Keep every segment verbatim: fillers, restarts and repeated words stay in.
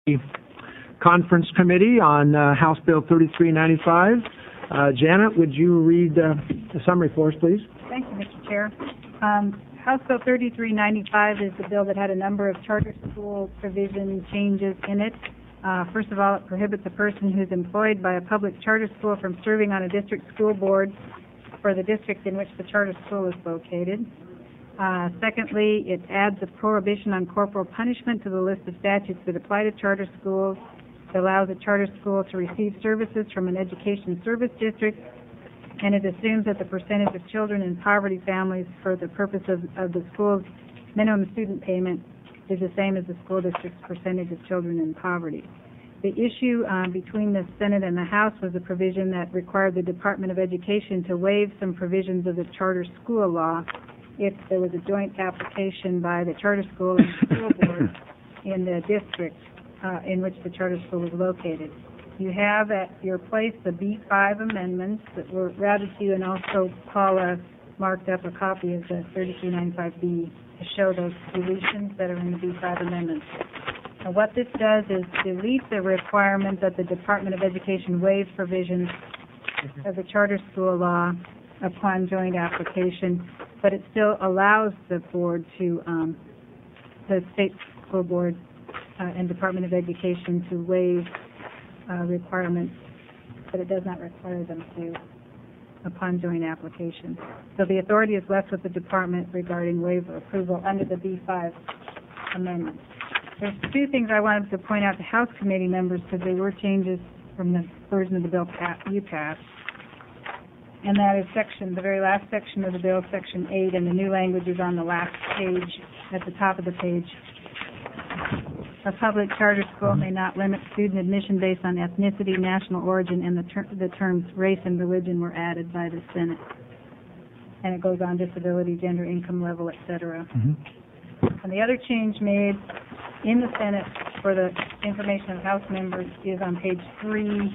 Conference Committee on uh, House Bill thirty-three ninety-five. Uh, Janet, would you read uh, the summary for us, please? Thank you, Mister Chair. Um, House Bill thirty-three ninety-five is the bill that had a number of charter school provision changes in it. Uh, first of all, it prohibits a person who is employed by a public charter school from serving on a district school board for the district in which the charter school is located. Uh, secondly, it adds a prohibition on corporal punishment to the list of statutes that apply to charter schools. It allows a charter school to receive services from an education service district, and it assumes that the percentage of children in poverty families for the purpose of, of the school's minimum student payment is the same as the school district's percentage of children in poverty. The issue uh, between the Senate and the House was a provision that required the Department of Education to waive some provisions of the charter school law if there was a joint application by the charter school and the school board in the district uh, in which the charter school was located. You have at your place the B five amendments that were routed to you, and also Paula marked up a copy of the thirty-three ninety-five B to show those deletions that are in the B five amendments. Now, what this does is delete the requirement that the Department of Education waive provisions of the charter school law upon joint application, but it still allows the board to, um, the state school board uh, and Department of Education to waive uh, requirements, but it does not require them to upon joint application. So the authority is left with the department regarding waiver approval under the B five amendment. There's two things I wanted to point out to House committee members because they were changes from the version of the bill you passed. And that is section, the very last section of the bill, section eight, and the new language is on the last page, at the top of the page. A public charter school may not limit student admission based on ethnicity, national origin, and the, ter the terms race and religion were added by the Senate. And it goes on disability, gender, income level, et cetera. Mm-hmm. And the other change made in the Senate for the information of House members is on page three,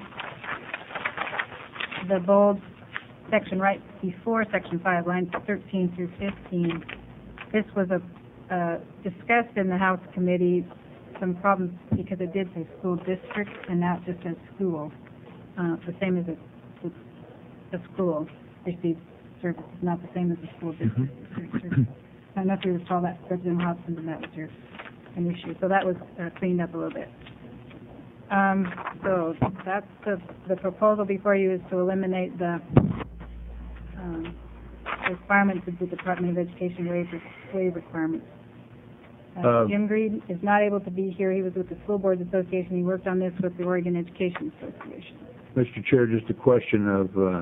the bold section right before section five, lines thirteen through fifteen. This was a, uh, discussed in the House committee, some problems because it did say school district and now it just says school, uh, the same as a, a school receives services, not the same as a school district. Mm-hmm. I don't know if you recall that, President Hobson, and that was your an issue. So that was uh, cleaned up a little bit. Um, so that's the, the proposal before you is to eliminate the um, requirements of the Department of Education waive, waive requirements. Uh, uh, Jim Green is not able to be here. He was with the School Boards Association. He worked on this with the Oregon Education Association. Mister Chair, just a question of uh,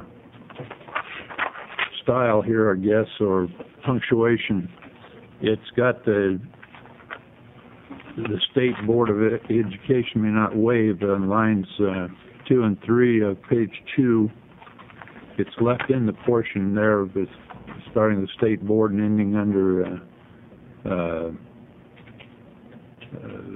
style here, I guess, or punctuation. It's got the the State Board of Education may not waive on lines uh, two and three of page two. It's left in the portion there of this, starting the State Board and ending under uh, uh, uh,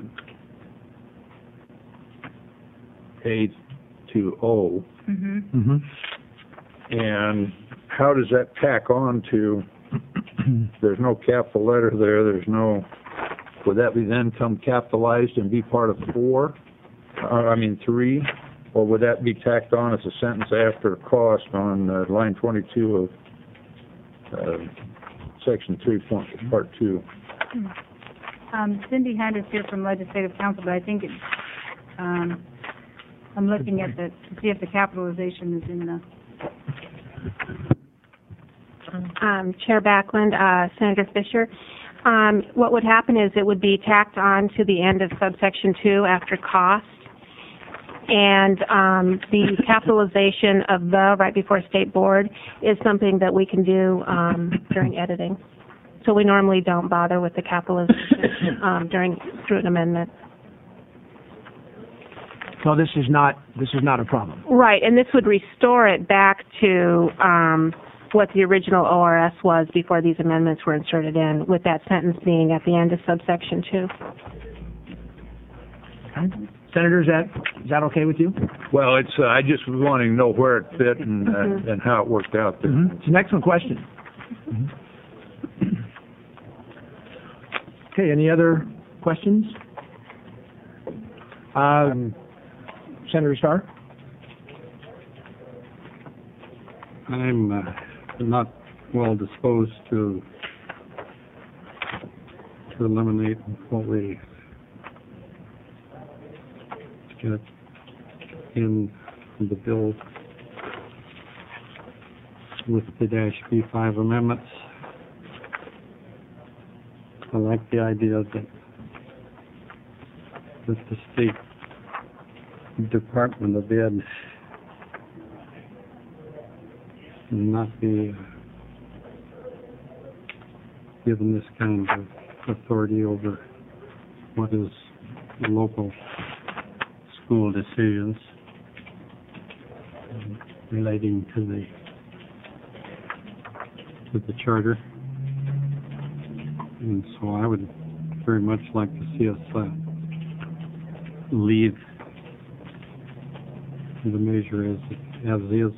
A to O. Mm-hmm. Mm-hmm. And how does that tack on to, there's no capital letter there, there's no, would that be then come capitalized and be part of four, uh, I mean three, or would that be tacked on as a sentence after cost on uh, line twenty-two of uh, section three point part two? Um, Cindy Hunt is here from Legislative Council, but I think it's, um, I'm looking at the, to see if the capitalization is in the... Um, Chair Backlund, uh, Senator Fisher, um, what would happen is it would be tacked on to the end of subsection two after cost, and um, the capitalization of the right before State Board is something that we can do um, during editing. So we normally don't bother with the capitalization um, during through an amendment. So this is not this is not a problem. Right, and this would restore it back to um, what the original O R S was before these amendments were inserted in, with that sentence being at the end of subsection two. Okay. Senator, is that is that okay with you? Well, it's uh, I just was wanting to know where it fit and uh, mm-hmm. and how it worked out there. Mm-hmm. It's an excellent question. Mm-hmm. Okay, any other questions? Um, Senator Starr? I'm uh, not well disposed to to eliminate what we get in the bill with the dash B five amendments. I like the idea that that the State Department of Ed not be given this kind of authority over what is local school decisions relating to the to the charter. And so I would very much like to see us uh, leave the measure as as is.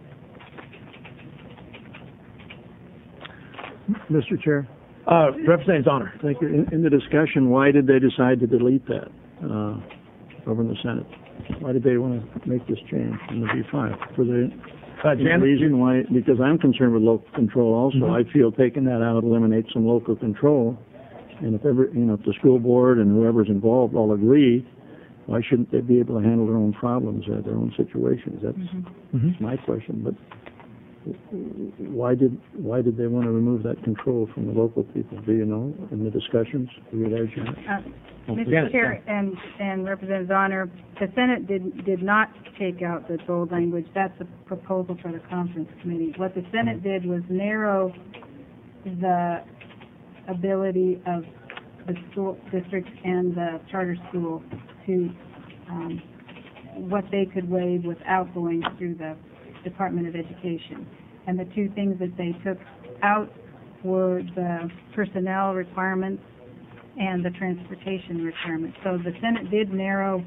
Mister Chair? Uh, Representative Donner. Thank you. In, in the discussion, why did they decide to delete that uh, over in the Senate? Why did they want to make this change in the B five? For the Uh, Jan? reason why? Because I'm concerned with local control also. Mm-hmm. I feel taking that out eliminates some local control. And if ever, you know, if the school board and whoever's involved all agree, why shouldn't they be able to handle their own problems, uh, their own situations? That's Mm-hmm. my question. But why did why did they want to remove that control from the local people? Do you know in the discussions? Do you realize you Uh, Janet, Mister Chair and, and Representative Donner, the Senate did, did not take out the bold language. That's a proposal for the conference committee. What the Senate did was narrow the ability of the school districts and the charter school to um, what they could waive without going through the Department of Education. And the two things that they took out were the personnel requirements and the transportation requirements. So the Senate did narrow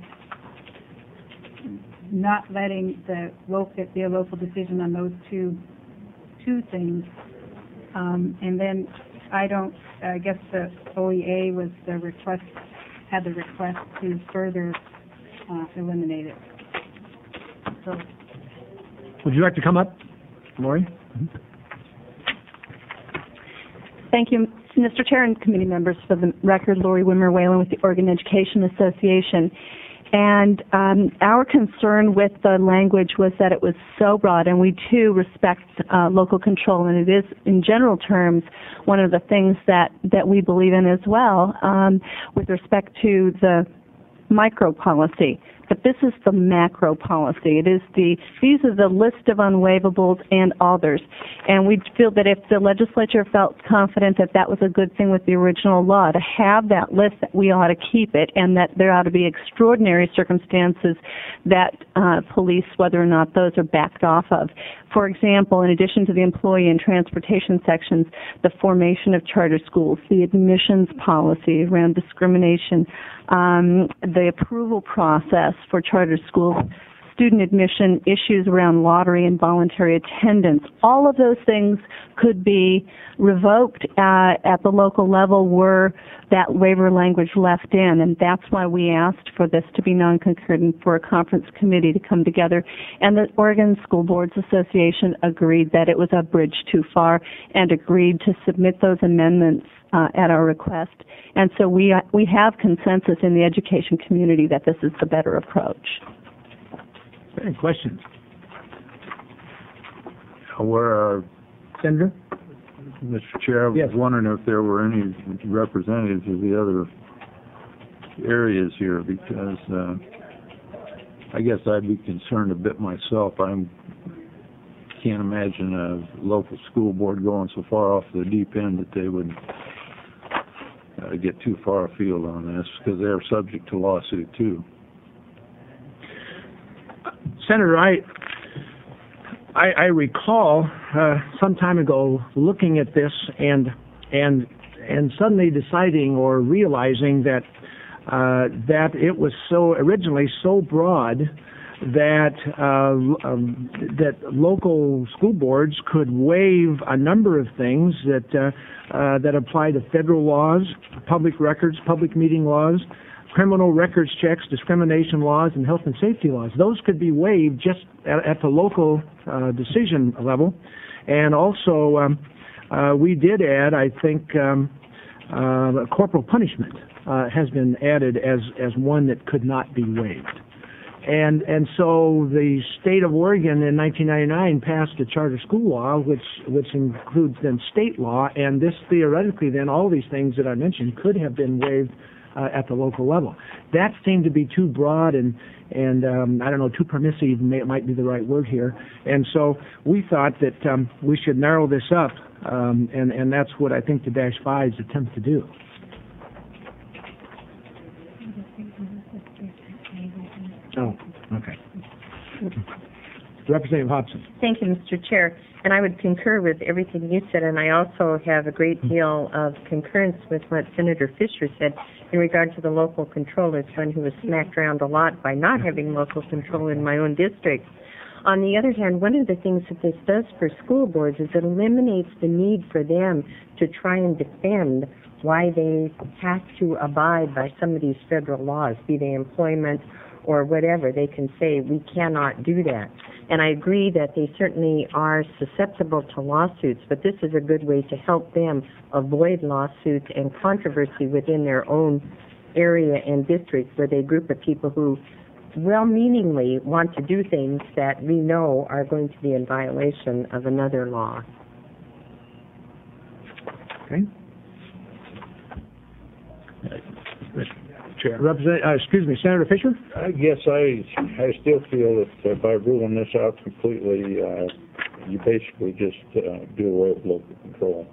not letting the local, it be a local decision on those two two things. Um, and then I don't, I guess the O E A was the request, had the request to further uh, eliminate it. So. Would you like to come up, Lori? Thank you, Mister Chair and committee members. For the record, Lori Wimmer Whalen with the Oregon Education Association. And um, our concern with the language was that it was so broad, and we too respect uh, local control, and it is, in general terms, one of the things that, that we believe in as well um, with respect to the micro policy. But this is the macro policy. It is the, these are the list of unwaivables and others. And we feel that if the legislature felt confident that that was a good thing with the original law, to have that list, that we ought to keep it, and that there ought to be extraordinary circumstances that uh, police whether or not those are backed off of. For example, in addition to the employee and transportation sections, the formation of charter schools, the admissions policy around discrimination, um, the approval process for charter schools, student admission, issues around lottery and voluntary attendance. All of those things could be revoked uh, at the local level were that waiver language left in, and that's why we asked for this to be non-concurrent, for a conference committee to come together. And the Oregon School Boards Association agreed that it was a bridge too far and agreed to submit those amendments uh, at our request. And so we, uh, we have consensus in the education community that this is the better approach. Any questions? Where are, Senator? Mister Chair, I was Yes. wondering if there were any representatives of the other areas here, because uh, I guess I'd be concerned a bit myself. I can't imagine a local school board going so far off the deep end that they would uh, get too far afield on this, because they're subject to lawsuit too. Senator, I, I, I recall uh, some time ago looking at this and and and suddenly deciding or realizing that uh, that it was so originally so broad that uh, um, that local school boards could waive a number of things that uh, uh, that apply to federal laws, public records, public meeting laws. criminal records checks, discrimination laws, and health and safety laws. Those could be waived just at, at the local uh, decision level. And also, um, uh, we did add, I think, um, uh, corporal punishment uh, has been added as, as one that could not be waived. And and so the state of Oregon in nineteen ninety-nine passed a charter school law, which which includes then state law, and this theoretically then all these things that I mentioned could have been waived uh, at the local level. That seemed to be too broad and and um, I don't know, too permissive may, might be the right word here. And so we thought that um, we should narrow this up, um, and and that's what I think the dash fives attempt to do. Oh, okay. Representative Hobson. Thank you, Mister Chair. And I would concur with everything you said, and I also have a great deal of concurrence with what Senator Fisher said in regard to the local control as one who was smacked around a lot by not having local control in my own district. On the other hand, one of the things that this does for school boards is it eliminates the need for them to try and defend why they have to abide by some of these federal laws, be they employment or whatever. They can say, we cannot do that. And I agree that they certainly are susceptible to lawsuits, but this is a good way to help them avoid lawsuits and controversy within their own area and district, where they group of people who well-meaningly want to do things that we know are going to be in violation of another law. Okay. Chair. Represent, uh, excuse me, Senator Fisher? I guess I, I still feel that uh, by ruling this out completely, uh, you basically just uh, do away with local control.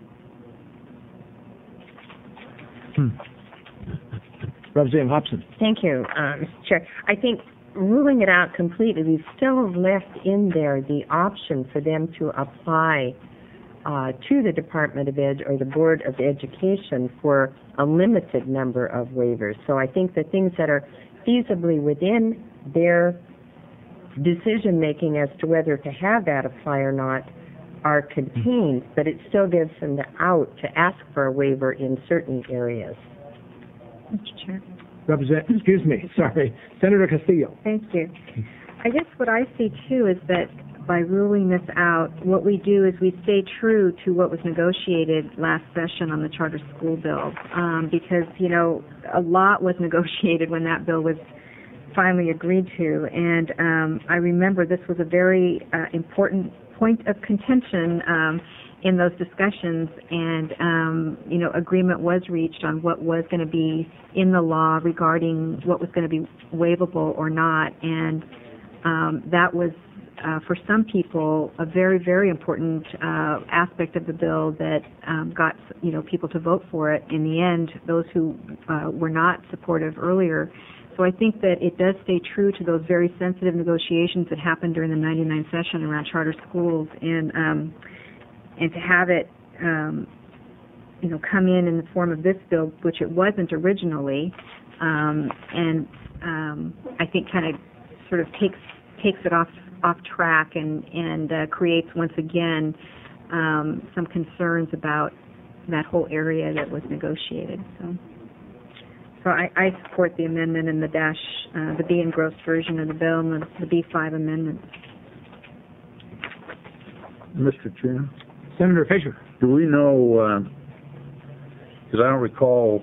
Hmm. Representative Hobson. Thank you, uh, Mister Chair. I think ruling it out completely, we've still left in there the option for them to apply uh, to the Department of Ed or the Board of Education for a limited number of waivers. So I think the things that are feasibly within their decision-making as to whether to have that apply or not are contained, but it still gives them the out to ask for a waiver in certain areas. Mister Chair. Represent, excuse me, sorry, Senator Castillo. Thank you. I guess what I see, too, is that by ruling this out, what we do is we stay true to what was negotiated last session on the charter school bill, um, because, you know, a lot was negotiated when that bill was finally agreed to, and um, I remember this was a very uh, important point of contention um, in those discussions, and, um, you know, agreement was reached on what was going to be in the law regarding what was going to be waivable or not, and um, that was Uh, for some people, a very, very important uh, aspect of the bill that um, got, you know, people to vote for it. In the end, those who uh, were not supportive earlier. So I think that it does stay true to those very sensitive negotiations that happened during the ninety-nine session around charter schools, and um, and to have it, um, you know, come in in the form of this bill, which it wasn't originally, um, and um, I think kind of sort of takes takes it off. off track and, and uh, creates once again um, some concerns about that whole area that was negotiated. So, so I, I support the amendment in the dash, uh, the B engrossed version of the bill and the, the B five amendment. Mister Chair? Senator Fisher. Do we know, because uh, I don't recall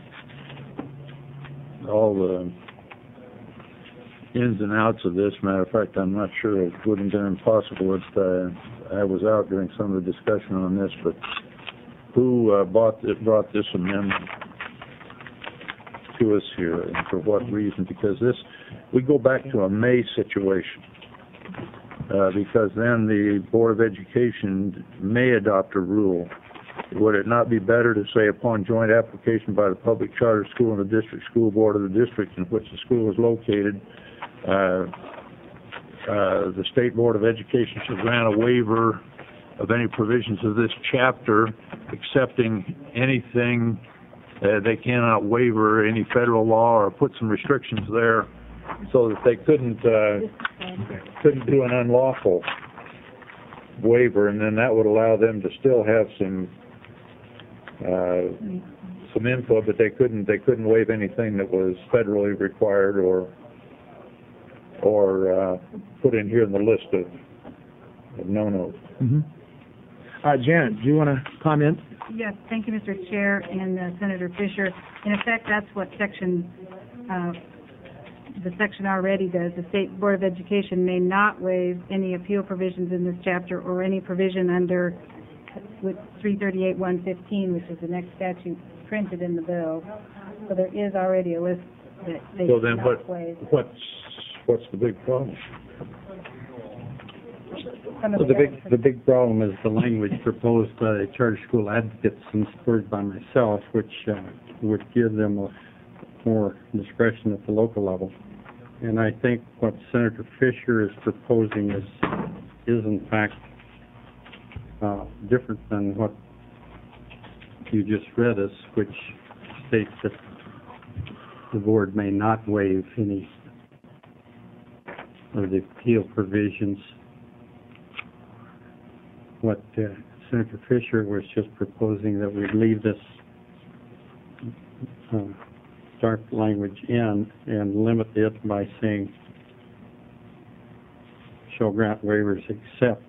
all the ins and outs of this. Matter of fact, I'm not sure. It wouldn't have been impossible if uh, I was out during some of the discussion on this, but who uh, bought this, brought this amendment to us here, and for what reason? Because this, we go back to a May situation, uh, because then the Board of Education may adopt a rule. Would it not be better to say, upon joint application by the public charter school and the district school board of the district in which the school is located, Uh, uh, the State Board of Education should grant a waiver of any provisions of this chapter, excepting anything uh, they cannot waiver any federal law or put some restrictions there, so that they couldn't uh, couldn't do an unlawful waiver, and then that would allow them to still have some uh, some input, but they couldn't, they couldn't waive anything that was federally required or, or, uh, put in here in the list of, of no-nos. Mm-hmm. Uh, Janet, do you want to comment? Yes, thank you, Mister Chair and uh, Senator Fisher. In effect, that's what section, uh, the section already does. The State Board of Education may not waive any appeal provisions in this chapter or any provision under with three thirty-eight one fifteen, which is the next statute printed in the bill. So there is already a list that they So do then not what, waive. what's, what's the big problem? Some of Well, the other big, the big problem is the language proposed by the charter school advocates and supported by myself, which uh, would give them a, more discretion at the local level. And I think what Senator Fisher is proposing is, is in fact uh, different than what you just read us, which states that the board may not waive any of the appeal provisions. What uh, Senator Fisher was just proposing, that we leave this uh, dark language in and limit it by saying shall grant waivers except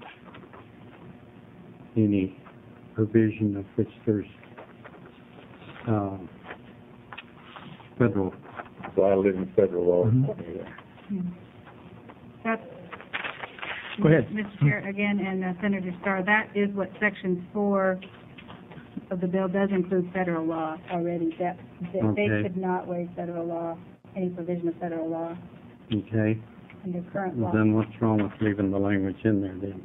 any provision of which there's uh, federal. Violating federal law. Mm-hmm. That's, Go ahead. Mister Chair, again, and uh, Senator Starr, that is what Section four of the bill does include federal law already. That, that Okay. they could not waive federal law, any provision of federal law Okay. under current law. Then what's wrong with leaving the language in there then?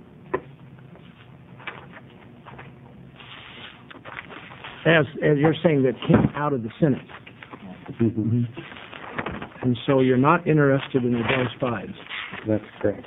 As, as you're saying, that came out of the Senate. Mm-hmm. And so you're not interested in the those fives. That's correct.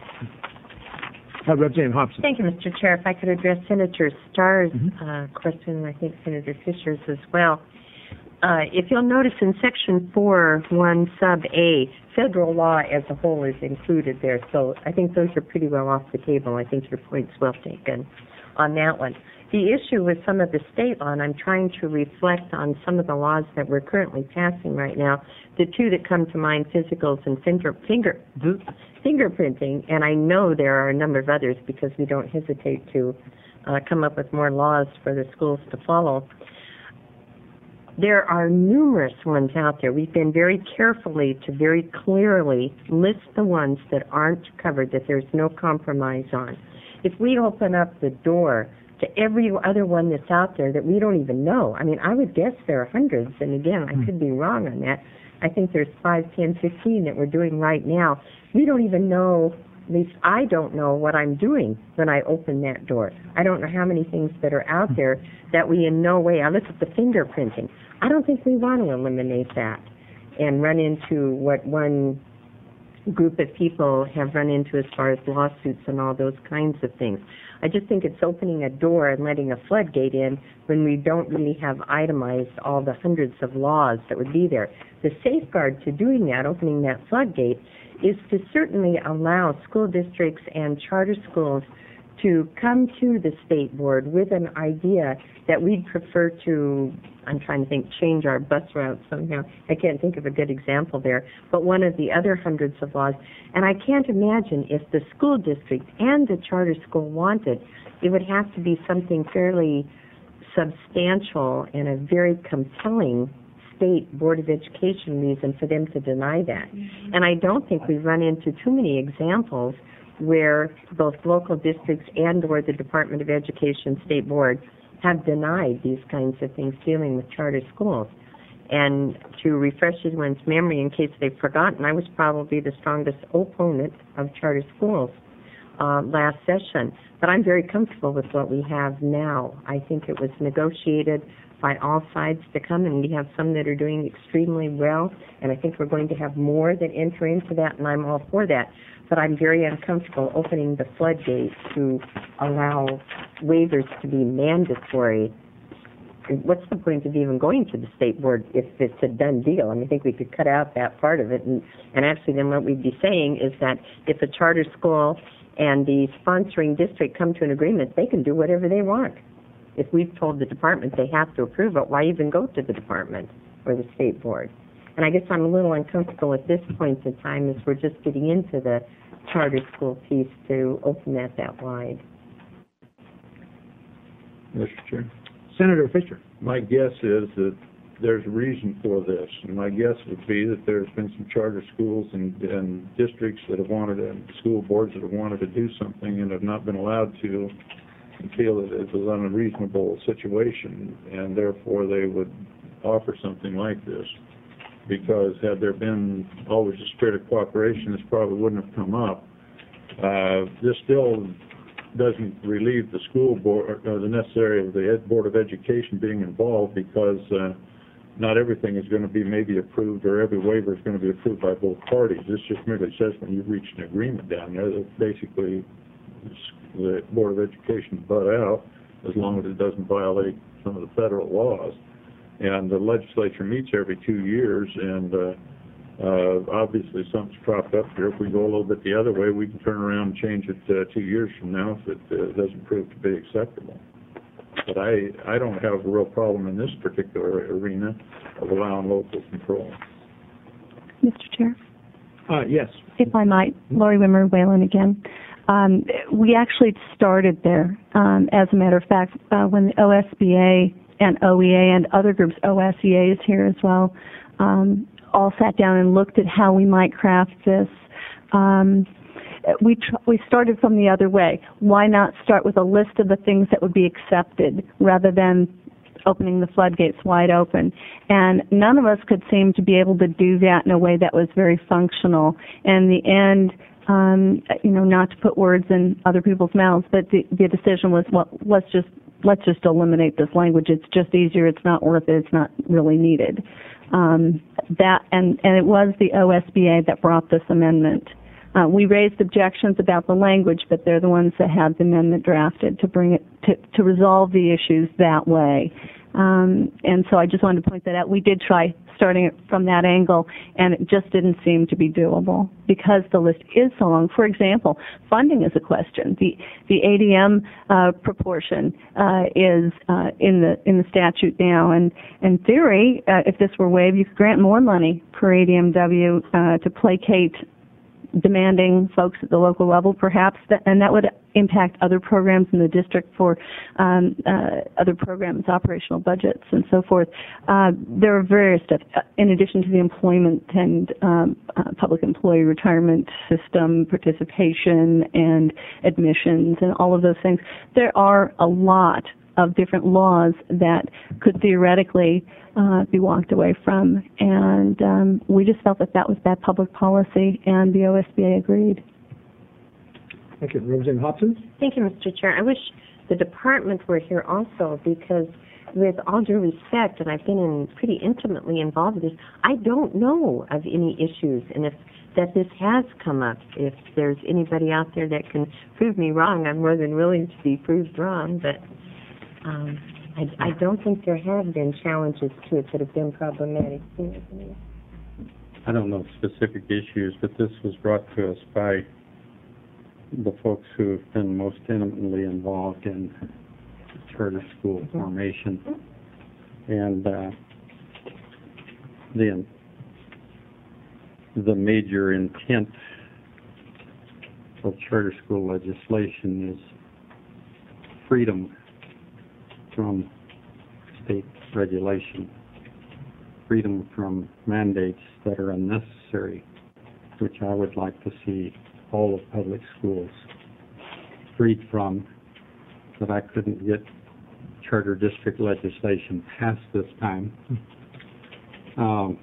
Uh, Representative Hobson. Thank you, Mister Chair. If I could address Senator Starr's Mhm. uh, question, and I think Senator Fisher's as well. Uh, if you'll notice in Section four, one sub A, federal law as a whole is included there. So I think those are pretty well off the table. I think your point's well taken on that one. The issue with some of the state law, and I'm trying to reflect on some of the laws that we're currently passing right now, the two that come to mind, physicals and finger, finger, fingerprinting, and I know there are a number of others because we don't hesitate to uh, come up with more laws for the schools to follow. There are numerous ones out there. We've been very carefully to very clearly list the ones that aren't covered, that there's no compromise on. If we open up the door to every other one that's out there that we don't even know, I mean, I would guess there are hundreds, and again, I could be wrong on that. I think there's five, ten, fifteen that we're doing right now. We don't even know, at least I don't know what I'm doing when I open that door. I don't know how many things that are out there that we in no way, I look at the fingerprinting. I don't think we want to eliminate that and run into what one group of people have run into as far as lawsuits and all those kinds of things. I just think it's opening a door and letting a floodgate in when we don't really have itemized all the hundreds of laws that would be there. The safeguard to doing that, opening that floodgate, is to certainly allow school districts and charter schools to come to the state board with an idea that we'd prefer to, I'm trying to think, change our bus routes somehow. I can't think of a good example there, but one of the other hundreds of laws. And I can't imagine if the school district and the charter school wanted, it would have to be something fairly substantial and a very compelling state Board of Education reason for them to deny that. Mm-hmm. And I don't think we've run into too many examples where both local districts and or the Department of Education State Board have denied these kinds of things dealing with charter schools. And to refresh everyone's memory in case they've forgotten, I was probably the strongest opponent of charter schools uh, last session. But I'm very comfortable with what we have now. I think it was negotiated by all sides to come, and we have some that are doing extremely well, and I think we're going to have more that enter into that, and I'm all for that. But I'm very uncomfortable opening the floodgates to allow waivers to be mandatory. What's the point of even going to the state board if it's a done deal? I mean, I think we could cut out that part of it, and, and actually then what we'd be saying is that if a charter school and the sponsoring district come to an agreement, they can do whatever they want. if we've told the department they have to approve it, why even go to the department or the state board? And I guess I'm a little uncomfortable at this point in time as we're just getting into the charter school piece to open that that wide. Mister Chair? Senator Fisher. My guess is that there's a reason for this, and my guess would be that there's been some charter schools and, and districts that have wanted to, and school boards that have wanted to do something and have not been allowed to, and feel that it's an unreasonable situation, and therefore they would offer something like this. Because had there been always a spirit of cooperation, this probably wouldn't have come up. Uh, this still doesn't relieve the school board, or the necessary of the Ed Board of Education being involved, because uh, not everything is going to be maybe approved, or every waiver is going to be approved by both parties. This just merely says when you've reached an agreement down there that basically the Board of Education butt out, as long as it doesn't violate some of the federal laws. And the legislature meets every two years, and uh, uh, obviously something's cropped up here. If we go a little bit the other way, we can turn around and change it uh, two years from now if it uh, doesn't prove to be acceptable. But I, I don't have a real problem in this particular arena of allowing local control. Mister Chair? Uh, yes. If I might, Lori Wimmer Whalen again. Um, we actually started there. Um, as a matter of fact, uh, when the O S B A and O E A and other groups, O S E A is here as well, um, all sat down and looked at how we might craft this. Um, we tr- we started from the other way. Why not start with a list of the things that would be accepted rather than opening the floodgates wide open? And none of us could seem to be able to do that in a way that was very functional. And in the end, um, you know, not to put words in other people's mouths, but the, the decision was, well, let's just let's just eliminate this language. It's just easier. It's not worth it. It's not really needed. Um, that and, and it was the O S B A that brought this amendment. Uh, we raised objections about the language, but they're the ones that had the amendment drafted to bring it to, to resolve the issues that way. Um, and so I just wanted to point that out. We did try starting it from that angle, and it just didn't seem to be doable because the list is so long. For example, funding is a question. The the A D M uh, proportion uh, is uh, in the in the statute now, and in theory, uh, if this were waived, you could grant more money per A D M W uh, to placate demanding folks at the local level, perhaps, that, and that would impact other programs in the district for um, uh, other programs, operational budgets, and so forth. Uh, there are various steps, uh, in addition to the employment and um, uh, public employee retirement system participation and admissions and all of those things. There are a lot of different laws that could theoretically uh, be walked away from, and um, we just felt that that was bad public policy, and the O S B A agreed. Thank you. Roseanne Hobson? Thank you, Mister Chair. I wish the department were here also, because with all due respect, and I've been in pretty intimately involved with this, I don't know of any issues, and if that this has come up. If there's anybody out there that can prove me wrong, I'm more than willing to be proved wrong, but Um, I, I don't think there have been challenges to it that have been problematic. I don't know specific issues, but this was brought to us by the folks who have been most intimately involved in charter school mm-hmm. formation. And uh, the, the major intent of charter school legislation is freedom from state regulation, freedom from mandates that are unnecessary, which I would like to see all of public schools freed from, that I couldn't get charter district legislation passed this time. Um,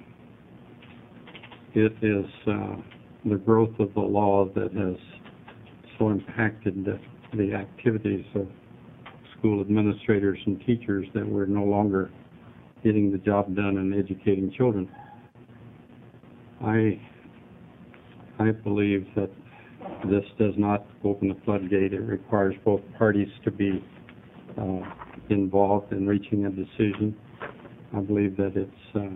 it is uh, the growth of the law that has so impacted the, the activities of school administrators and teachers that we're no longer getting the job done and educating children. I I believe that this does not open the floodgate. It requires both parties to be uh, involved in reaching a decision. I believe that it's uh,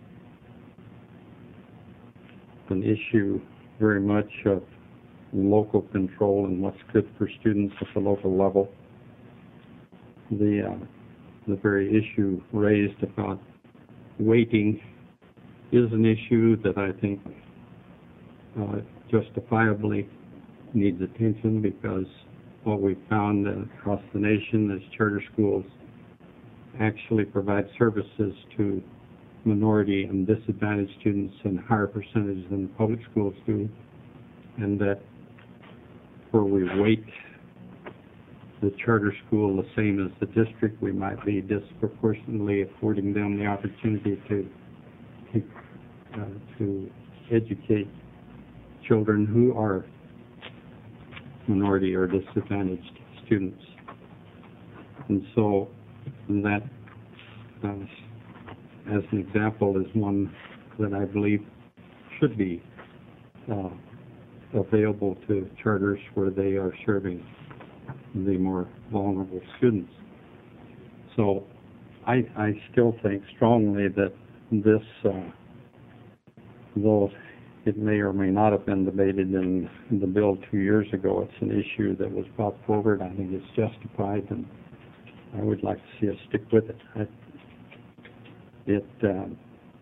an issue very much of local control and what's good for students at the local level. the uh, the very issue raised about waiting is an issue that I think uh, justifiably needs attention, because what we've found uh, across the nation is charter schools actually provide services to minority and disadvantaged students in higher percentages than the public schools do, and that where we weight the charter school the same as the district, we might be disproportionately affording them the opportunity to uh, to educate children who are minority or disadvantaged students. And so that, uh, as an example, is one that I believe should be uh, available to charters where they are serving the more vulnerable students. So I, I still think strongly that this, uh, though it may or may not have been debated in, in the bill two years ago, it's an issue that was brought forward. I think it's justified, and I would like to see us stick with it. I, it um,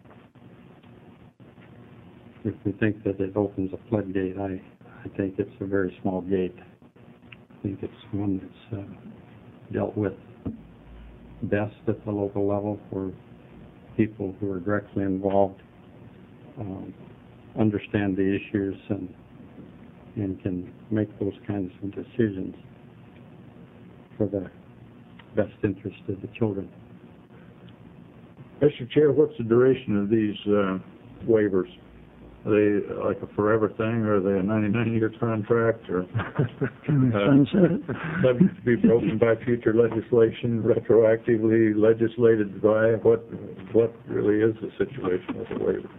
if we think that it opens a floodgate, I, I think it's a very small gate. I think it's one that's uh, dealt with best at the local level, where people who are directly involved um, understand the issues and and can make those kinds of decisions for the best interest of the children. Mister Chair, what's the duration of these uh, waivers? Are they like a forever thing, or are they a ninety-nine year contract, or Sunset. uh, subject to be broken by future legislation, retroactively legislated by? What what really is the situation with the waiver?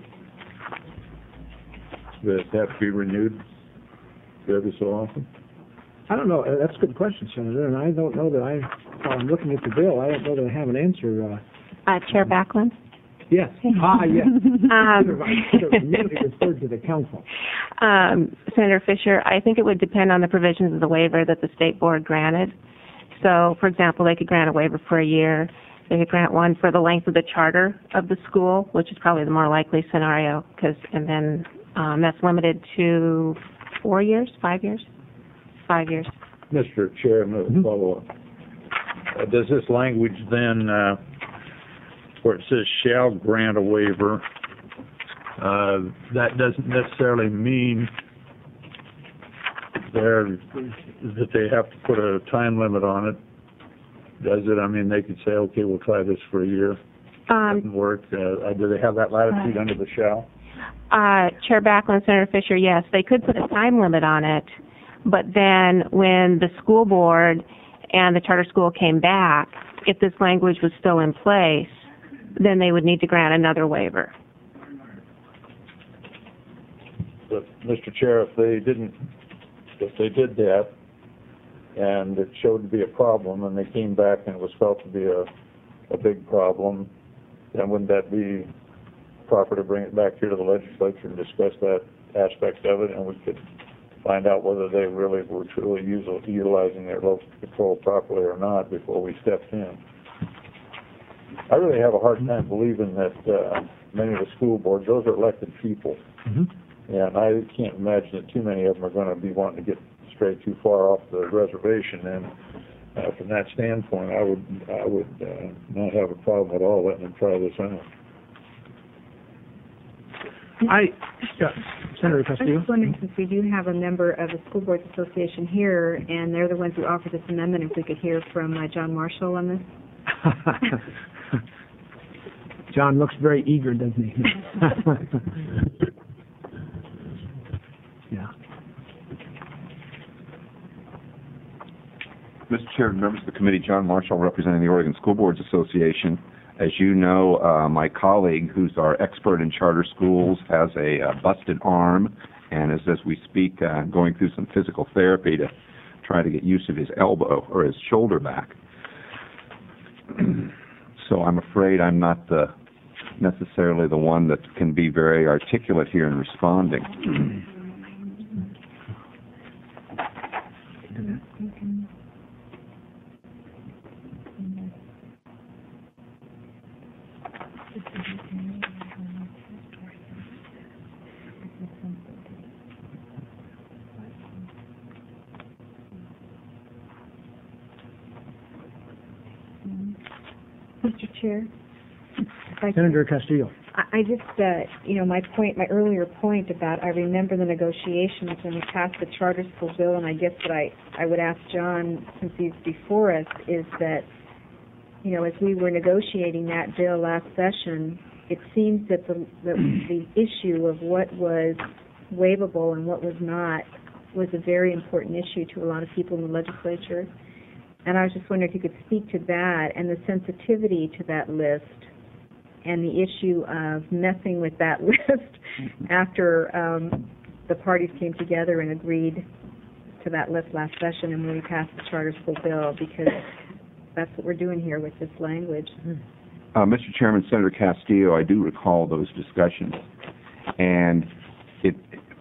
Does it have to be renewed every so often? I don't know. Uh, That's a good question, Senator, and I don't know that I, while I'm looking at the bill, I don't know that I have an answer. Uh, Uh, Chair Backlund? yes. Ah, yes. Um, I should have immediately referred to the council. um, Senator Fisher, I think it would depend on the provisions of the waiver that the state board granted. So, for example, they could grant a waiver for a year. They could grant one for the length of the charter of the school, which is probably the more likely scenario, because, and then um, that's limited to four years, five years, five years. Mister Chair, another Mhm. follow-up. Uh, does this language then, uh, where it says shall grant a waiver, uh, that doesn't necessarily mean they're, that they have to put a time limit on it, does it? I mean, they could say, okay, we'll try this for a year. Um, Doesn't work. Uh, do they have that latitude under the shall? Uh, Chair Backlund, Senator Fisher, yes, they could put a time limit on it, but then when the school board and the charter school came back, if this language was still in place, then they would need to grant another waiver. But, Mister Chair, if they didn't, if they did that, and it showed to be a problem, and they came back and it was felt to be a, a big problem, then wouldn't that be proper to bring it back here to the legislature and discuss that aspect of it, and we could find out whether they really were truly util- utilizing their local control properly or not before we stepped in. I really have a hard time believing that uh, many of the school boards, those are elected people, Mhm. and I can't imagine that too many of them are going to be wanting to get stray too far off the reservation. And uh, from that standpoint, I would I would uh, not have a problem at all letting them try this out. I, yeah, Senator I was Castillo. just wondering, since we do have a member of the School Boards Association here, and they're the ones who offered this amendment, if we could hear from uh, John Marshall on this? John looks very eager, doesn't he? Yeah. Mister Chair, members of the committee, John Marshall representing the Oregon School Boards Association. As you know, uh, my colleague, who's our expert in charter schools, has a uh, busted arm and is, as we speak, uh, going through some physical therapy to try to get use of his elbow or his shoulder back. So I'm afraid I'm not the, necessarily the one that can be very articulate here in responding. Mister Chair? If I could- Senator Castillo. I I just, uh, you know, my point, my earlier point about, I remember the negotiations when we passed the charter school bill, and I guess what I, I would ask John, since he's before us, is that, you know, as we were negotiating that bill last session, it seems that the, the, the issue of what was waivable and what was not was a very important issue to a lot of people in the legislature. And I was just wondering if you could speak to that and the sensitivity to that list and the issue of messing with that list after um, the parties came together and agreed to that list last session and when we passed the charter school bill, because that's what we're doing here with this language. Uh, Mister Chairman, Senator Castillo, I do recall those discussions, and it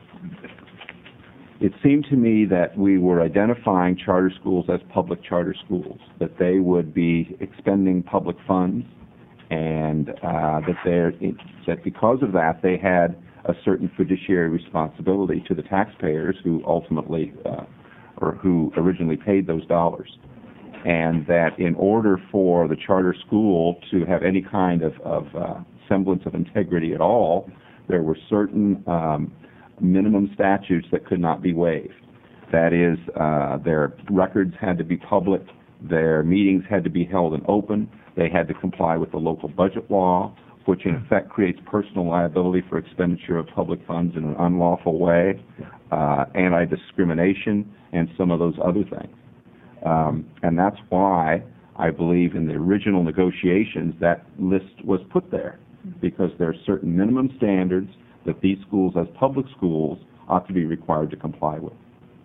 it seemed to me that we were identifying charter schools as public charter schools, that they would be expending public funds, and uh, that they're, that because of that they had a certain fiduciary responsibility to the taxpayers who ultimately uh, or who originally paid those dollars, and that in order for the charter school to have any kind of, of uh, semblance of integrity at all, there were certain um, minimum statutes that could not be waived. That is, uh, their records had to be public, their meetings had to be held and open, they had to comply with the local budget law, which in effect creates personal liability for expenditure of public funds in an unlawful way, uh, anti-discrimination, and some of those other things. Um, and that's why I believe in the original negotiations that list was put there, because there are certain minimum standards that these schools as public schools ought to be required to comply with.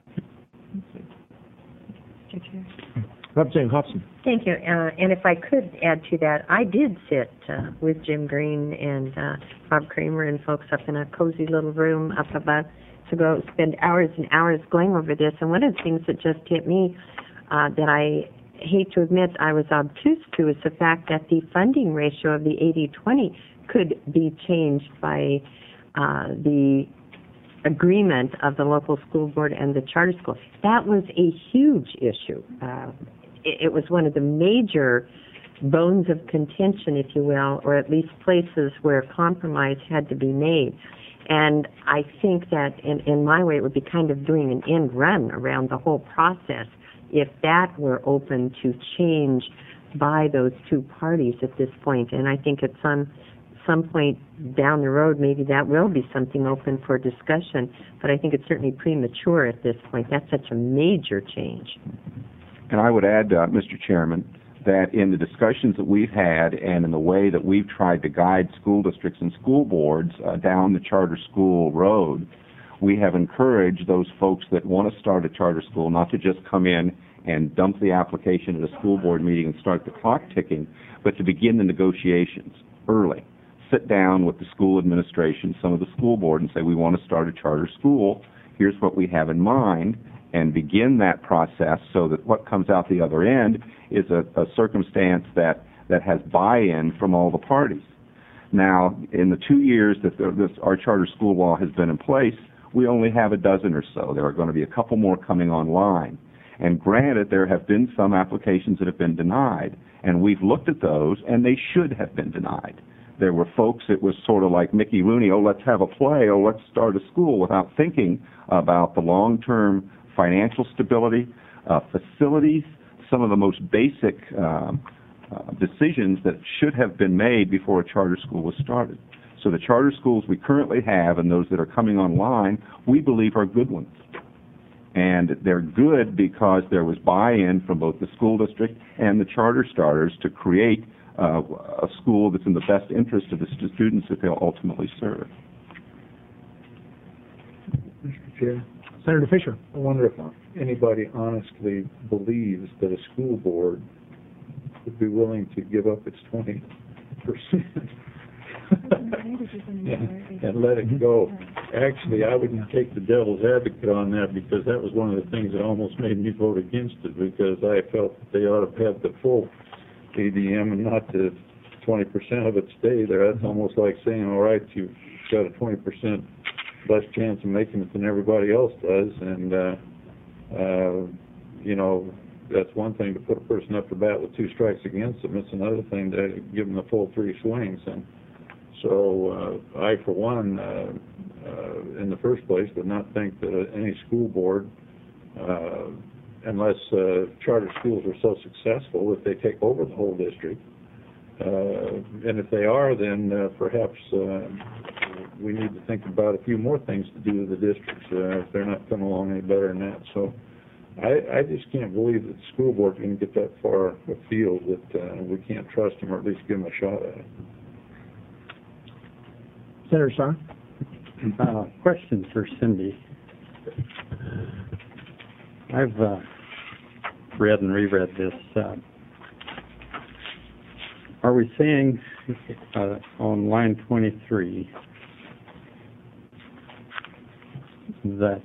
Mister Chair. Representative Hobson. Thank you. Uh, and if I could add to that, I did sit uh, with Jim Green and uh, Bob Kramer and folks up in a cozy little room up above to go spend hours and hours going over this. And one of the things that just hit me uh, that I hate to admit I was obtuse to is the fact that the funding ratio of the eighty twenty could be changed by uh, the agreement of the local school board and the charter school. That was a huge issue. Uh, it, it was one of the major bones of contention, if you will, or at least places where compromise had to be made. And I think that in, in my way it would be kind of doing an end run around the whole process if that were open to change by those two parties at this point. And I think at some some point down the road, maybe that will be something open for discussion, but I think it's certainly premature at this point. That's such a major change. And I would add, uh, Mister Chairman, that in the discussions that we've had and in the way that we've tried to guide school districts and school boards uh, down the charter school road, we have encouraged those folks that want to start a charter school not to just come in and dump the application at a school board meeting and start the clock ticking, but to begin the negotiations early. Sit down with the school administration, some of the school board, and say, we want to start a charter school. Here's what we have in mind, and begin that process so that what comes out the other end is a, a circumstance that, that has buy-in from all the parties. Now, in the two years that the, this, our charter school law has been in place, we only have a dozen or so. There are going to be a couple more coming online. And granted, there have been some applications that have been denied, and we've looked at those, and they should have been denied. There were folks, it was sort of like Mickey Rooney, oh, let's have a play, oh, let's start a school, without thinking about the long-term financial stability, uh, facilities, some of the most basic um, uh, decisions that should have been made before a charter school was started. So the charter schools we currently have and those that are coming online, we believe are good ones. And they're good because there was buy-in from both the school district and the charter starters to create uh, a school that's in the best interest of the st- students that they'll ultimately serve. Mister Chair, Senator Fisher. I wonder if anybody honestly believes that a school board would be willing to give up its twenty percent and, and let it go. Actually, I would take the devil's advocate on that, because that was one of the things that almost made me vote against it, because I felt that they ought to have the full A D M and not the twenty percent of it stay there. That's almost like saying, all right, you've got a twenty percent less chance of making it than everybody else does, and, uh, uh, you know, that's one thing to put a person up to bat with two strikes against them. It's another thing to give them the full three swings. And so uh, I, for one, uh, uh, in the first place, would not think that any school board, uh, unless uh, charter schools are so successful that they take over the whole district, uh, and if they are, then uh, perhaps uh, we need to think about a few more things to do to the districts uh, if they're not coming along any better than that. So I, I just can't believe that the school board can get that far afield that uh, we can't trust them or at least give them a shot at it. Senator Starr? Uh, question for Cindy. I've uh, read and reread this. Uh, are we saying uh, on line twenty-three that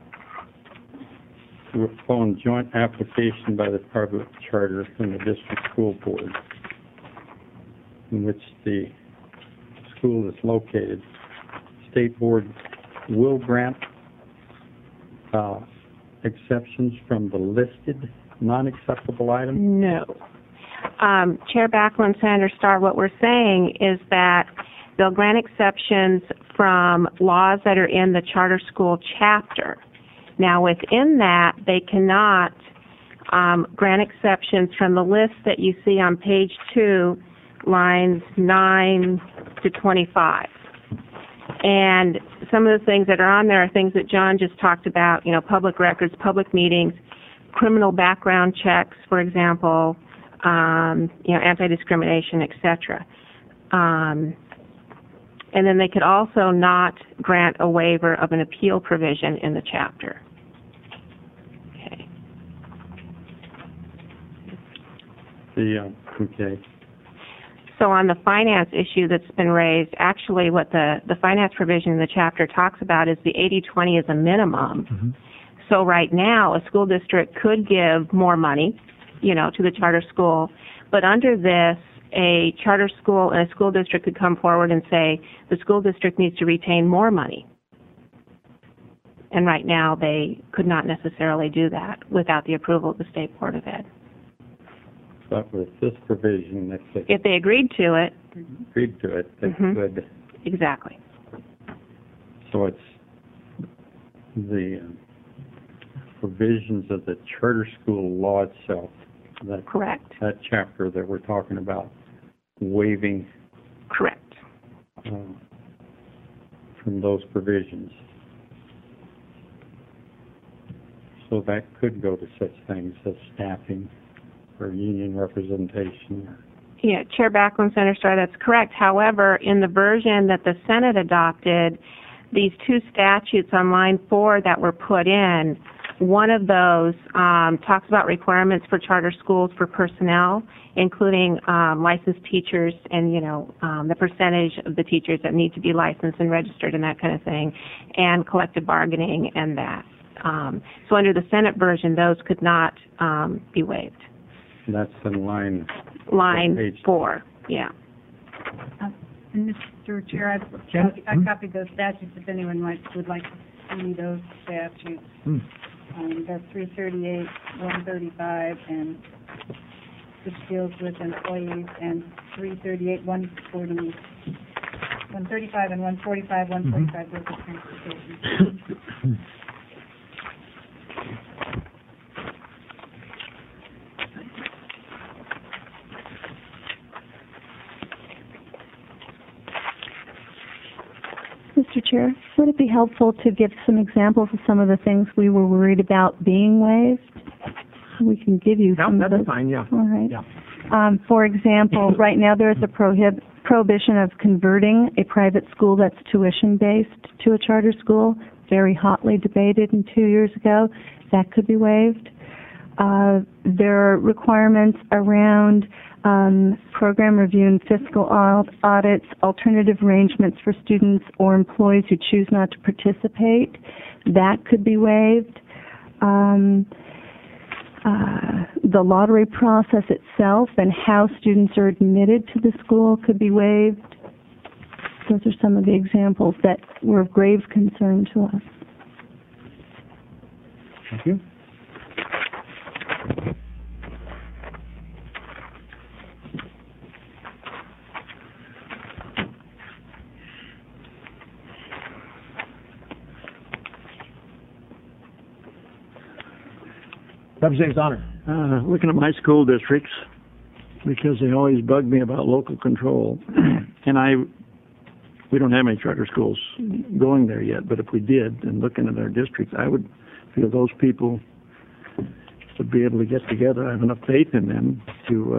upon joint application by the public charter from the district school board in which the school is located, state board will grant uh, exceptions from the listed non-acceptable items? No. Um, Chair Backlund, Senator Starr, what we're saying is that they'll grant exceptions from laws that are in the charter school chapter. Now, within that, they cannot um, grant exceptions from the list that you see on page two, lines nine to twenty-five. And some of the things that are on there are things that John just talked about, you know, public records, public meetings, criminal background checks, for example, um, you know, anti-discrimination, et cetera. Um, and then they could also not grant a waiver of an appeal provision in the chapter. Okay. The, uh, okay. So on the finance issue that's been raised, actually what the, the finance provision in the chapter talks about is the eighty twenty is a minimum. Mm-hmm. So right now, a school district could give more money, you know, to the charter school, but under this, a charter school and a school district could come forward and say the school district needs to retain more money. And right now, they could not necessarily do that without the approval of the State Board of Ed. But with this provision, if they, if they agreed to it, agreed to it, they mm-hmm. could. Exactly. So it's the provisions of the charter school law itself. That, correct. That chapter that we're talking about, waiving. Correct. Uh, from those provisions. So that could go to such things as staffing or union representation. Yeah, Chair Backlund, Senator Starr, that's correct. However, in the version that the Senate adopted, these two statutes on line four that were put in, one of those um, talks about requirements for charter schools for personnel, including um, licensed teachers and, you know, um, the percentage of the teachers that need to be licensed and registered and that kind of thing, and collective bargaining and that. Um, so under the Senate version, those could not um, be waived. That's in line line four, yeah. Uh, and Mister Chair, I've Jen? copied, I copied those statutes if anyone might, would like to see those statutes. Hmm. Um, that's three thirty-eight, one thirty-five, and which deals with employees, and three thirty-eight, one forty, one thirty-five, and one forty-five, one forty-five, those are transportation. Mister Chair, would it be helpful to give some examples of some of the things we were worried about being waived? We can give you no, some that's of those. fine, yeah. All right. Yeah. Um, for example, right now there is a prohib- prohibition of converting a private school that's tuition-based to a charter school, very hotly debated in two years ago. That could be waived. Uh, there are requirements around um, program review and fiscal audits, alternative arrangements for students or employees who choose not to participate. That could be waived. Um, uh, the lottery process itself and how students are admitted to the school could be waived. Those are some of the examples that were of grave concern to us. Thank you. Representative Donner. Uh, looking at my school districts, because they always bug me about local control, and I, we don't have any charter schools going there yet, but if we did, and looking at our districts, I would feel those people would be able to get together. I have enough faith in them to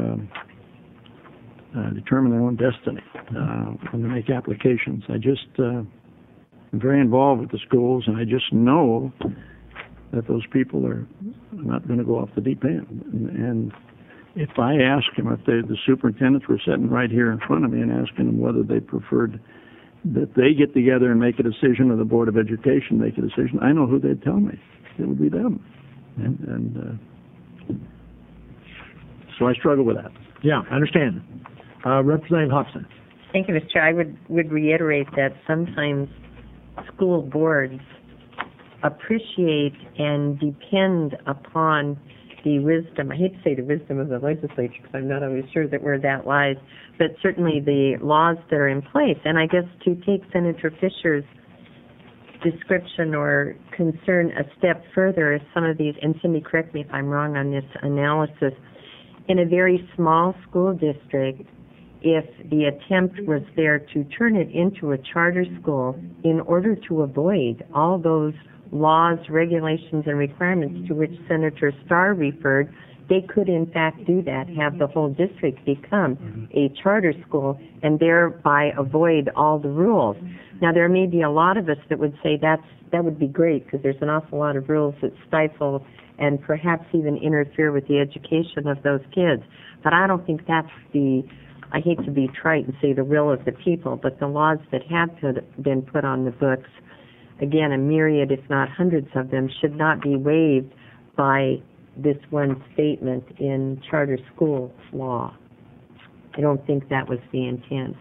uh, uh, determine their own destiny uh, when they make applications. I just uh, am very involved with the schools, and I just know that those people are not going to go off the deep end. And, and if I ask them, if they, the superintendents were sitting right here in front of me and asking them whether they preferred that they get together and make a decision, or the Board of Education make a decision, I know who they'd tell me. It would be them. And, and uh, so I struggle with that. Yeah, I understand. Uh, Representative Hobson. Thank you, Mister Chair. I would, would reiterate that sometimes school boards appreciate and depend upon the wisdom, I hate to say the wisdom of the legislature because I'm not always sure that where that lies, but certainly the laws that are in place. And I guess to take Senator Fisher's description or concern a step further, is some of these, and Cindy, correct me if I'm wrong on this analysis, in a very small school district, if the attempt was there to turn it into a charter school in order to avoid all those laws, regulations, and requirements to which Senator Starr referred, they could in fact do that, have the whole district become a charter school and thereby avoid all the rules. Now, there may be a lot of us that would say that's, that would be great because there's an awful lot of rules that stifle and perhaps even interfere with the education of those kids. But I don't think that's the, I hate to be trite and say the will of the people, but the laws that have been put on the books, again, a myriad, if not hundreds of them, should not be waived by this one statement in charter school law. I don't think that was the intent.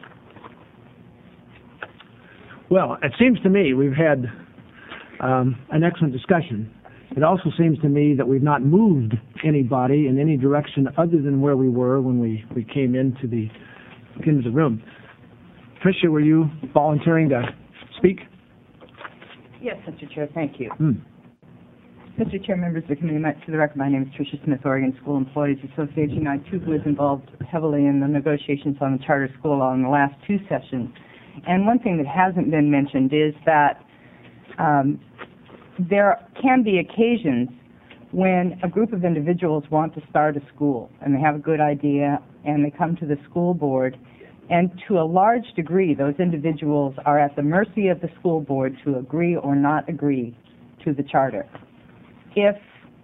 Well, it seems to me we've had um, an excellent discussion. It also seems to me that we've not moved anybody in any direction other than where we were when we, we came into the into the room. Tricia, were you volunteering to speak? Yes, Mister Chair, thank you. Hmm. Mister Chair, members of the committee, for the record, my name is Tricia Smith, Oregon School Employees Association. I, too, was involved heavily in the negotiations on the charter school law in the last two sessions. And one thing that hasn't been mentioned is that um, there can be occasions when a group of individuals want to start a school, and they have a good idea, and they come to the school board, and to a large degree, those individuals are at the mercy of the school board to agree or not agree to the charter. If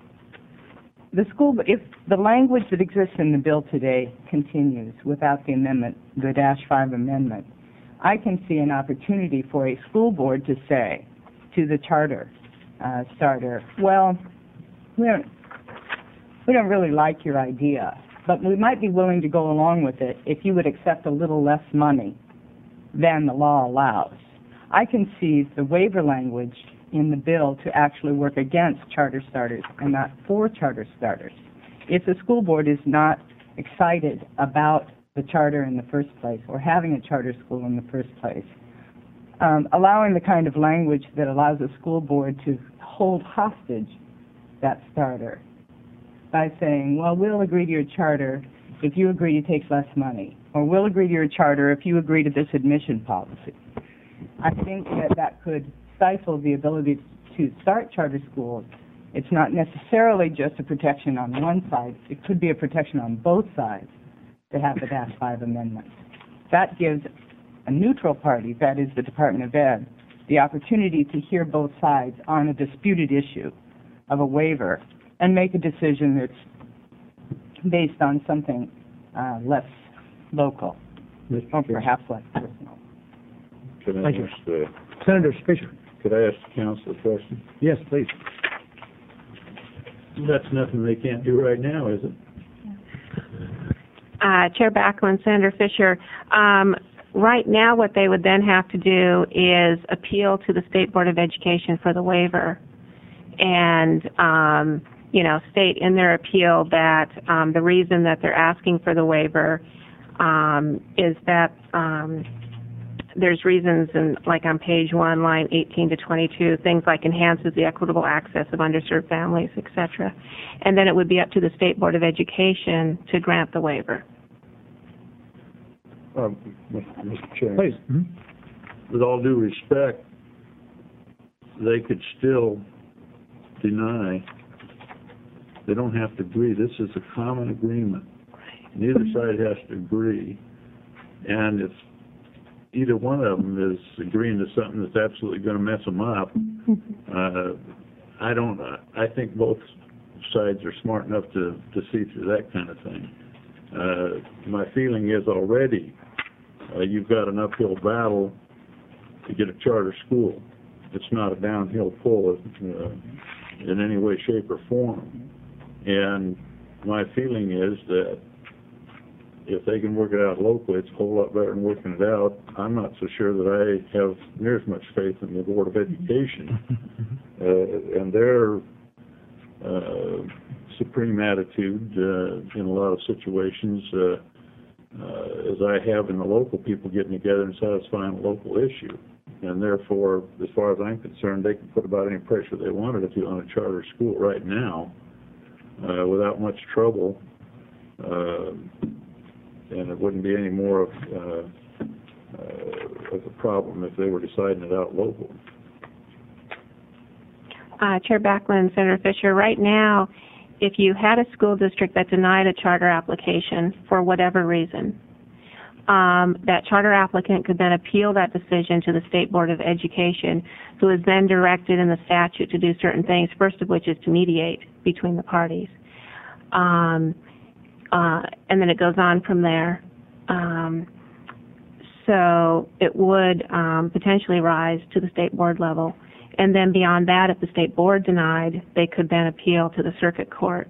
the school, if the language that exists in the bill today continues without the amendment, the Dash five amendment, I can see an opportunity for a school board to say to the charter uh, starter, well, we don't, we don't really like your idea, but we might be willing to go along with it if you would accept a little less money than the law allows. I can see the waiver language in the bill to actually work against charter starters and not for charter starters. If the school board is not excited about the charter in the first place or having a charter school in the first place, um, allowing the kind of language that allows a school board to hold hostage that starter by saying, well, we'll agree to your charter if you agree to take less money, or we'll agree to your charter if you agree to this admission policy. I think that that could stifle the ability to start charter schools. It's not necessarily just a protection on one side. It could be a protection on both sides to have the Dash five amendment. That gives a neutral party, that is the Department of Ed, the opportunity to hear both sides on a disputed issue of a waiver and make a decision that's based on something uh, less local, or perhaps less personal. Could I Thank you. ask, uh, Senator Fisher. could I ask the council a question? Yes, please. That's nothing they can't do right now, is it? Uh, Chair Backlund, Senator Fisher, um, right now what they would then have to do is appeal to the State Board of Education for the waiver and, um, you know, state in their appeal that um, the reason that they're asking for the waiver um, is that um, there's reasons, in, like on page one, line eighteen to twenty-two, things like enhances the equitable access of underserved families, et cetera. And then it would be up to the State Board of Education to grant the waiver. Um, Mister Chairman. Please. Mhm. With all due respect, they could still deny. They don't have to agree. This is a common agreement. Neither side has to agree. And if either one of them is agreeing to something that's absolutely going to mess them up, uh, I don't, I think both sides are smart enough to, to see through that kind of thing. Uh, my feeling is already uh, you've got an uphill battle to get a charter school. It's not a downhill pull uh, in any way, shape, or form. And my feeling is that if they can work it out locally, it's a whole lot better than working it out. I'm not so sure that I have near as much faith in the Board of Education uh, and their uh, supreme attitude uh, in a lot of situations uh, uh, as I have in the local people getting together and satisfying a local issue. And therefore, as far as I'm concerned, they can put about any pressure they wanted to on a charter school right now uh, without much trouble. Uh, and it wouldn't be any more of, uh, uh, of a problem if they were deciding it out local. Uh, Chair Backlund, Senator Fisher, right now, if you had a school district that denied a charter application for whatever reason, um, that charter applicant could then appeal that decision to the State Board of Education, who is then directed in the statute to do certain things, first of which is to mediate between the parties. Um, Uh, and then it goes on from there. Um, so it would um, potentially rise to the state board level. And then beyond that, if the state board denied, they could then appeal to the circuit court.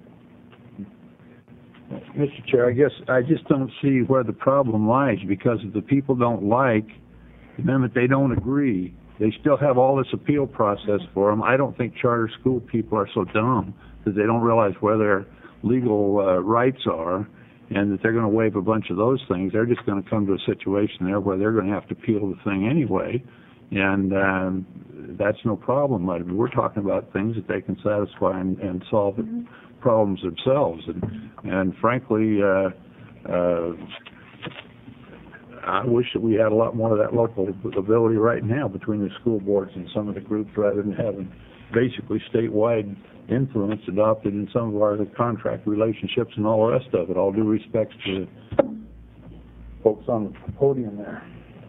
Mister Chair, I guess I just don't see where the problem lies, because if the people don't like the amendment, they don't agree. They still have all this appeal process for them. I don't think charter school people are so dumb that they don't realize where their legal uh, rights are, and that they're going to waive a bunch of those things. They're just going to come to a situation there where they're going to have to appeal the thing anyway, and um, that's no problem. I mean, we're talking about things that they can satisfy and, and solve mm-hmm. problems themselves. And, and frankly, uh, uh, I wish that we had a lot more of that local ability right now between the school boards and some of the groups, rather than having basically statewide influence adopted in some of our contract relationships and all the rest of it. All due respect to folks on the podium there.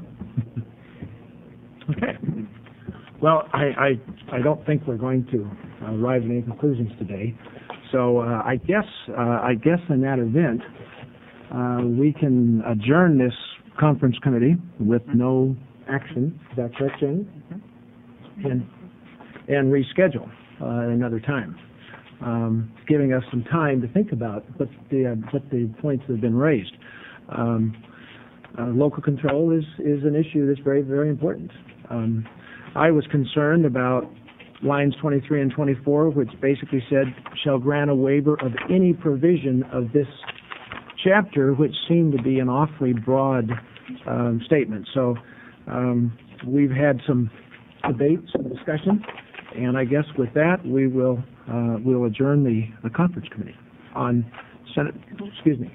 Okay. Well, I, I, I don't think we're going to arrive at any conclusions today. So uh, I guess uh, I guess in that event, uh, we can adjourn this conference committee with no action. Is that correct, Jane? Mm-hmm. And and reschedule uh, another time, um, giving us some time to think about what the uh, what the points that have been raised. Um, uh, local control is is an issue that's very very important. Um, I was concerned about lines twenty-three and twenty-four, which basically said, shall grant a waiver of any provision of this chapter, which seemed to be an awfully broad um, statement. So um, we've had some debate, some discussion, and I guess with that we will uh, we'll adjourn the, the conference committee on Senate. Excuse me.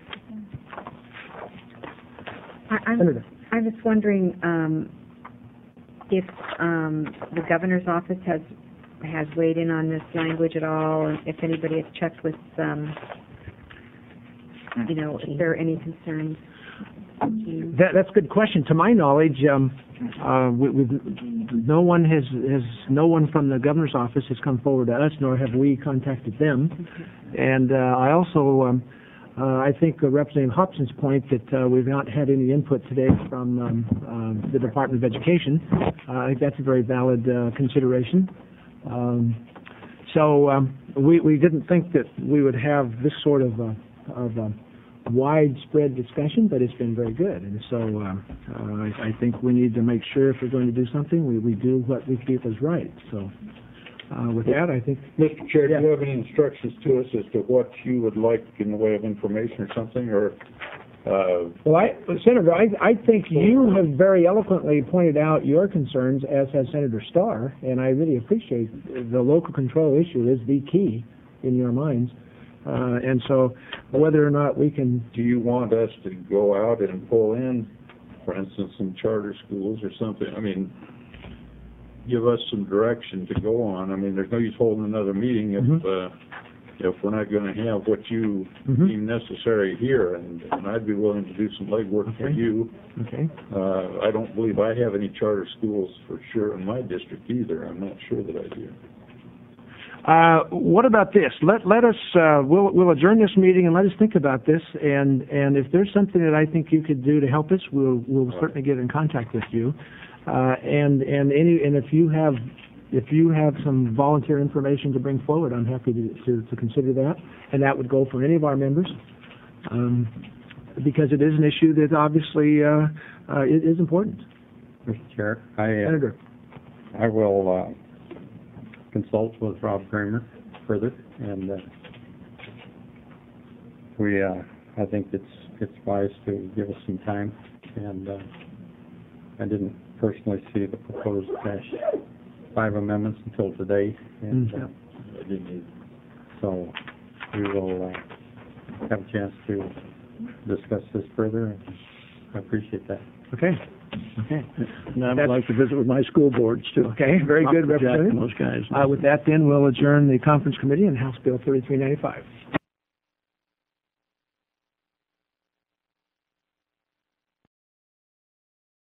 I, I'm, Senator. I was wondering um, if um, the governor's office has has weighed in on this language at all, and if anybody has checked with, um, you know, if there are any concerns. That, that's a good question. To my knowledge, um, uh, we, we've, no one has, has no one from the governor's office has come forward to us, nor have we contacted them. And uh, I also, um, uh, I think uh, Representative Hobson's point that uh, we've not had any input today from um, uh, the Department of Education. Uh, I think that's a very valid uh, consideration. Um, so um, we, we didn't think that we would have this sort of uh, of uh, widespread discussion, but it's been very good. And so uh, uh, I, I think we need to make sure if we're going to do something, we, we do what we feel is right. So uh, with that, I think... Mister Chair, yeah. do you have any instructions to us as to what you would like in the way of information or something, or Uh, Well, I, Senator, I, I think you have very eloquently pointed out your concerns, as has Senator Starr, and I really appreciate the local control issue is the key in your minds. Uh, and so whether or not we can... do you want us to go out and pull in, for instance, some charter schools or something? I mean, give us some direction to go on. I mean, there's no use holding another meeting if, mm-hmm. uh, if we're not going to have what you mm-hmm. deem necessary here, and, and I'd be willing to do some legwork okay. for you. Okay. Uh, I don't believe I have any charter schools for sure in my district either. I'm not sure that I do. Uh, what about this? Let let us uh, we'll we'll adjourn this meeting and let us think about this. And and if there's something that I think you could do to help us, we'll we'll right. certainly get in contact with you. Uh, and and any and if you have if you have some volunteer information to bring forward, I'm happy to to, to consider that. And that would go for any of our members, um, because it is an issue that obviously uh, uh, it is important. Mister Chair, I uh, Senator, I will. Uh, consult with Rob Kramer further, and uh, we, uh, I think it's it's wise to give us some time. And uh, I didn't personally see the proposed dash five amendments until today, and uh, I didn't either. So we will uh, have a chance to discuss this further, and I appreciate that. Okay. Okay. And I would That's, like to visit with my school boards, too. Okay, very good, Representative. Those guys. Uh, with that, then, we'll adjourn the conference committee on House Bill thirty-three ninety-five.